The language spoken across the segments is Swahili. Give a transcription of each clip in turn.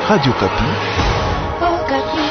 Radio Kapi. Oh, Kapi.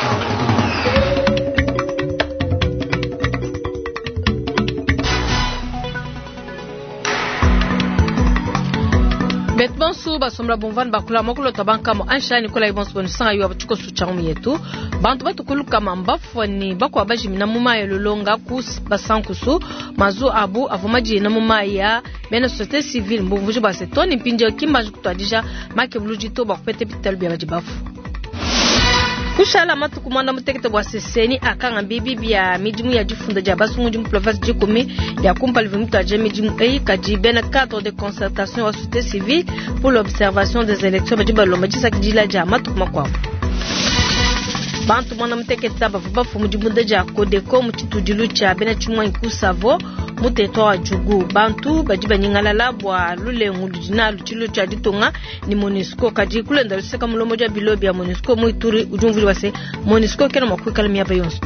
Betban su basomla bonvan bakula makolo tabanka mo ansha ni kola ibons bonisa yo abuchuko su chamu yetu bantu batukulu kama mbafoni bakwa baji na muma ya lolonga kus basankusu mazu abu avumaji na muma ya bena société civile mbunguji basetoni mpinje kimba jukutwadija make bulujito bakupete pital bya bajibafu kushala matuku mwanda mutekete bwa seseni akanga bibi bya midimu ya jifunda ja basungu mu province jikumi ya kumpa livimuto ya midimu kajibena cadre de concertation à société civile pour l'observation des élections bajiba lomajisa kijila ja matuku makwa bantu mwanda mutekete bafu mujibunda ja kodeko mutitudilu cha bena chumwa ikusavo muteto wa jugu bantu bajiba nyingala labwa lule ngulujina luchilo cha ditonga ni MONUSCO kaji kulenda luseka mulomoja bilobi ya MONUSCO muituri ujumvuli wase MONUSCO kena makwikala miaba yonsu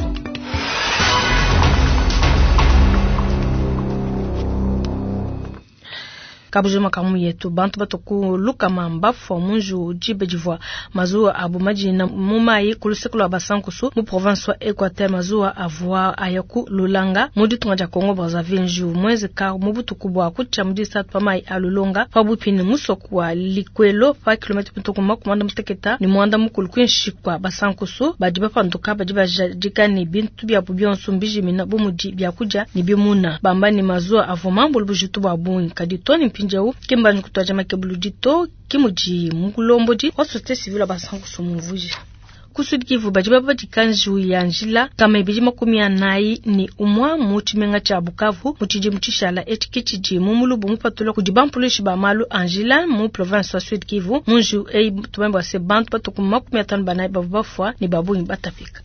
kabujuma kamu yetu bantu batoku luka mamba fomunju jibe jivwa mazua abumaji na mumai kulusekulu abasankusu mu province wa Equateur mazua avwa ayaku lulanga mudi tungaja Kongo Brazzaville nju mwezi ka mubutu kubwa kucha mudi satu pamai alulonga pabupini musoku wa likwelo pa kilometri puntoku makumanda musteketa ni mwanda mukulu kwinshikwa basankusu bajiba panduka bajiba jika ni bintu bya bubionsu mbiji mina bumuji bya kuja ni bimuna bamba ni mazua avumambo lubujitu babungi kaditoni njau kimba nkutwaje makebulujito kimuji mukulomboji wa société civile basankusu mvuji kusudikivu bajiba badikanju ya njila kama ibiji makumi anayi ni umwa muchimenga cha Bukavu muchiji muchishala etikichiji mumulubu mupatula kujibampulishi ba malu Angela mu province wa Sud Kivu munju tumemba se bantu patoku makumi atanu banayi babafwa ni babu batafika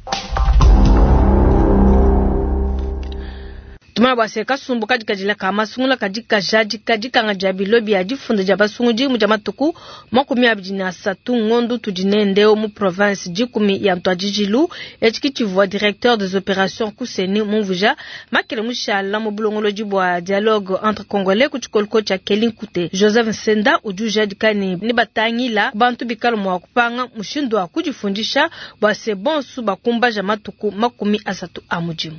tuma base kasumbu kajikajila kama sungula kajika jaji kajika ngajabi lobi ajifunda jabasunguji mujamatuku makumi abijina satu ngondu tujinendeo mu province jikumi ya mtwajijilu etikichivwa directeur des opérations kuseni mvuja makele mushala mu bulongolo jibwa dialogue entre congolais kuchikolko cha Kelinkute Joseph Senda ujuja dikani ni batangila bantu bikalo mwa kupanga mushindwa kujifundisha base bonsu bakumba jamatuku makumi asatu amujimu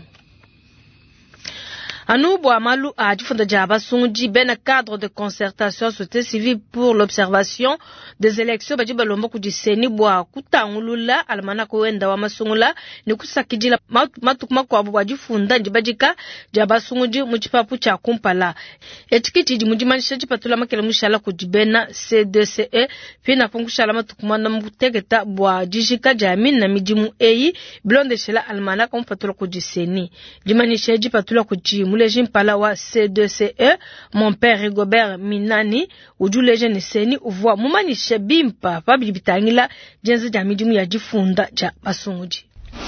Anubo amalu a difunda jaba sunji bena cadre de concertation société civile pour l'observation des élections bajiba lombo kujiseni bwa kutangulula almana ko wenda wa masungula ni kusakijila matukuma kwa abu bajifunda njibajika jaba sunji muchipapu cha kumpala etikiti mujimanisha jipatula makele mushala kujibena CDCE pina pungushala matukuma na mutegeta bwa jijika jamin na midimu blonde shela almana ko mpatula kujiseni jimanisha jipatula kujimu le jimpala wa C2CE mon père Rigobert Minani ujule jene seni uvwa mumani shebimpa pabibitangila jenze jamidimu ya jifunda ja basunguji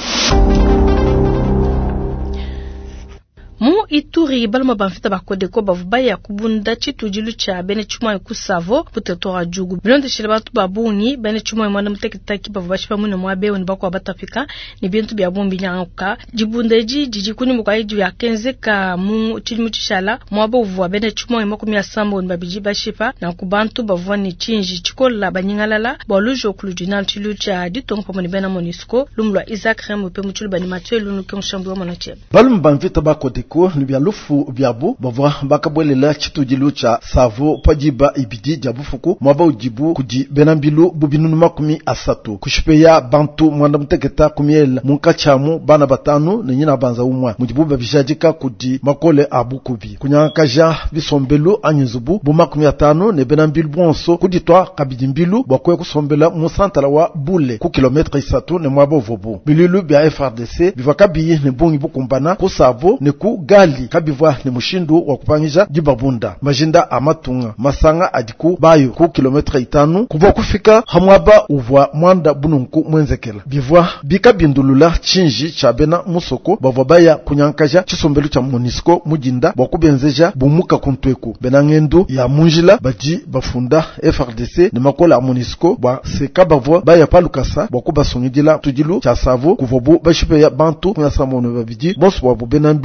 mu Ituri balma banfita bakodeko bavubaya kubunda chitujilu cha bene chuma kusavo putetora jugu blonde shilabatu babungi bene chuma mwana mutekitaki bavubashi pamune mwabe oni bakwa batafika ni bintu bya bombi nyanka jibundeji jijikuni mukaiji ya kenzeka mu chilimu chishala mwabo uvwa bene chuma makumi ya sambo oni babiji bashipa na kubantu bavwani chinji chikola banyingalala bolujo kulujinal chilu cha ditongo pamone bena MONUSCO lumlwa Isaac Remo pe muchulu bani Mathieu lunu kyonshambu wa mwanacheba balma banfita bakodeko ni bya lufu byabo bavwa bakabwelela chitujilu cha savo pajiba ibidi jabufuku mwaba ujibu kuji benambilu bubinunu makumi asatu kushipeya bantu mwanda muteketa kumiela munkachamu bana batanu na nyina banza umwa mujibu babijajika kuji makole abukubi kunyakaja bisombelu anyuzubu bu makumi atanu ne benambilu bonso kuditwa kabidimbilu bakwe kusombela musantala wa bule ku kilometre isatu ne mwaba uvobu bililu bya FRDC bivakabi ne bungi bukumbana ku savo ne ku gali kabivwa ni mushindu wa kupangija jibabunda majinda amatunga masanga adiku bayo ku kilometre 5 kuva kufika hamwaba uvwa mwanda bununku mwenzekela bivwa bikabindulula chinji cha bena musoko bavwa baya kunyankaja chisombelu cha MONUSCO mujinda bakubenzeja bumuka kuntweku benangendu ya munjila baji bafunda FRDC ni makola ya MONUSCO ba seka bavwa baya palukasa bakubasungidila tujilu cha savo kuvobu bashipe ya bantu ya samono babiji bosu wabu benambilu ne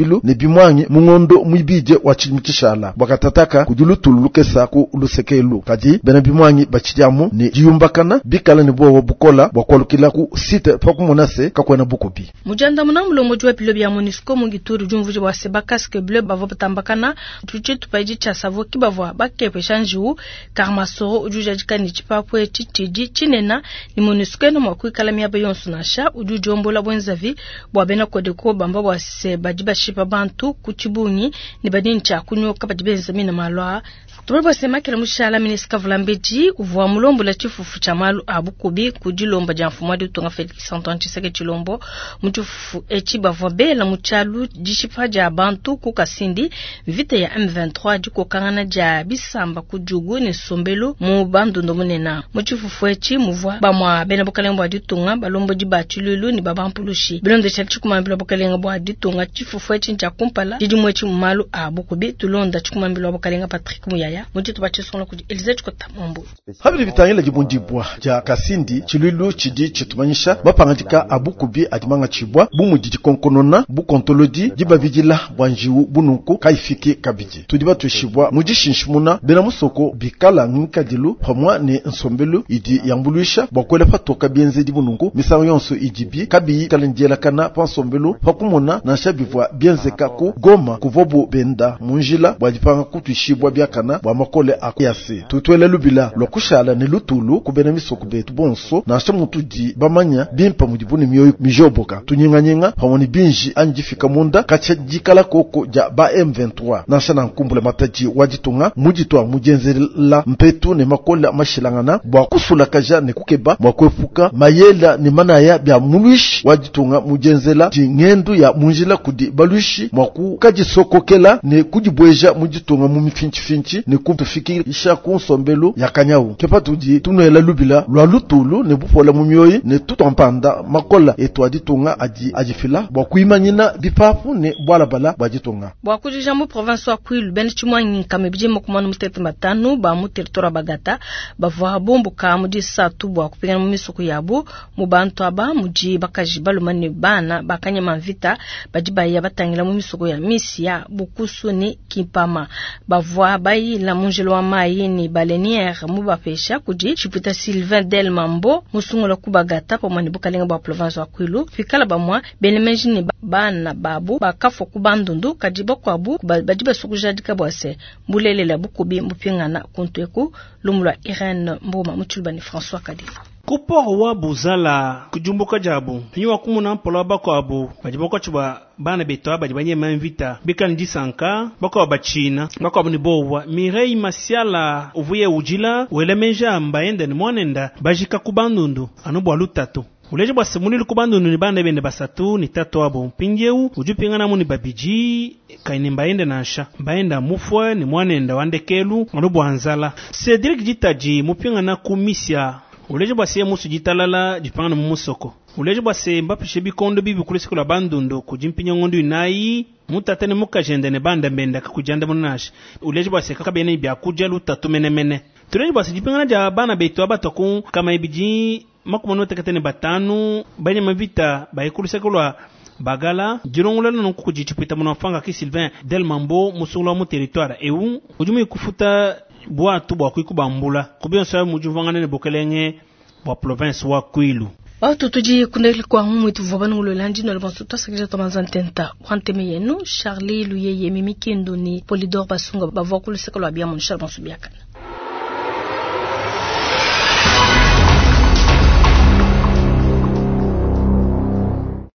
bimwangi mungondo mwibije wa chimitishala bakatataka kujulutulu kesa ku lusekelu kadi bena bimwangi bachijamu ni jiyumbakana bikala ni bo bukola bakolukila ku site pakumonase kakwena bukopi mujanda munambulo mojwa pilo bya MONUSCO mungituru jumvuje wa seba casque bleu bavo tambakana tuche tupaji cha savo kibavo bakepe shanju karmasoro ujuja jikani chipapwe chichiji chinena ni MONUSCO no makwikala miaba yonsu nasha ujuja ombola bwenzavi bwabena kodeko bamba bwa se bajiba shipa bantu kuchibunyi ni badini cha kunyoka bajibenza mina malwa Tuweba sema kila mshala minisika vulambeji uvuwa mulombo la chifufu cha malu abukubi kujilomba janfumadi utonga Felix Antoine Tshisekedi Chilombo mchufufu echi bavwabe la mchalu jishipa ja bantu kukasindi vita ya M23 jiko kangana ja bisamba kujugu ni sombelu mu bandu ndomunena mchufufu echi muvwa bamwa bena bokalengo aditunga balombo jiba chilulu ni babampulushi bilondo cha chikumambilo bokalengo aditunga chifufu echi ncha kumpala jijimwechi malu abukubi tulonda chikumambilo bokalenga Patrick Muyaya mujito bachisona kuji Elizabeth Kotamombo habiri bitangila jibundibwa ja kasindi chilulu chidi chitumanyisha bapangajika abukubi adimanga chibwa bumujiji konkonona bukontolodi jiba vigila bwanjiwu bununku kaifiki kabiji tudiba tushibwa mujishinshimuna bena musoko bikala nkadilu pamwa ne nsombelu idi yambuluisha bakwele patoka bienze di bununku misawo yonso ijibi kabi kalenjela kana pansombelu pakumona na shabivwa bienze kako goma kuvobu benda munjila bwajipanga kutushibwa byakana bwa makole akuyase tutwele lubila lokushala ne lutulu kubena misoko betu bonso na shamutu di bamanya bimpa mudibuni miyoyo mijoboka tunyinga pamoni binji anjifika munda kacha jikala koko ja ba M23 na shana nkumbule mataji wajitunga mujitwa mujenzela mpetu ne makole mashilangana bwa kusula kaja ne kukeba bwa kwefuka mayela ne manaya bya muluish wajitunga mujenzela jingendu ya munjila kudi baluishi mwaku kaji soko kela ne kujibweja mujitunga mumifinchi ne kutufikisha kunsombelu ya kanyawu kepa tudi tunela lubila lwa lutulu ne bupola mumyoyi ne tutompanda makola etwadi tunga ajifila bwa kuimanyina bipapu ne bwala bala bajitunga bwa kujijambo province wa Kwilu ben chimwanyi kamebije mokumano mutete matanu ba mu territoire bagata bavwa bombo ka mudi satu bwa kupigana mu misoko yabo mu bantu aba muji bakaji balumane bana bakanya mavita bajiba ya batangila mu misoko ya misia bukusu ni kimpama bavwa bayi la mungelo wa mai ni baleniere mubapesha kuji chipita Sylvain Del Mambo musungola kubagata pomani bukalenga bwa province wa Kwilu fikala bamwa benemeji ni bana babu bakafo kubandundu kajiba kwabu bajiba sukujadika bwase mbulelela bukubi mbupingana kunteku lumulwa Irene Mboma mutulbani François Kadifa Kupo wa buzala kujumbuka jabu niwa kumuna mpolo bako abu bajiboko chuba bana beto bajibanye manvita bika njisanka bako abachina bako abuni bowa Mirei Masiala uvuye ujila welemeja mbaende ni mwanenda bajika kubandundu anubwa lutatu uleje bwa semuli kubandundu ni bana bende basatu ni tatu abo pinjeu ujupingana muni babiji kaini mbaende nasha mbaenda mufwe ni mwanenda wandekelu anubwa anzala Cedric Jitaji mupingana kumisia uleje bwase musu jitalala jipanga mu musoko uleje bwase mbapishe bikondo bibi kulisikula bandundo kujimpinya ngondu inayi mutatene mukajende ne banda mbenda kakujanda munashi uleje bwase kakabene ibya kujalu tatumenemene tuleje bwase jipanga ja bana beto abatoku kama ibiji makumono tekatene batanu banye mavita bayikulisikula bagala jirongula no kujichipita munafanga ki Sylvain Del Mambo musungula mu territoire eu ujumi kufuta bwa tubo kwikubambula kubiyonsa mujuvangana ne bokelenge bwa province wa Kwilu Watu tuji kundeli kwa humu ituvobanu ulolandi no lebansu tasakija tomazantenta wanteme yenu Charlie Luyeye Mimi Kindoni Polydor Basunga bavokulu sekolo abia mon charban subiakana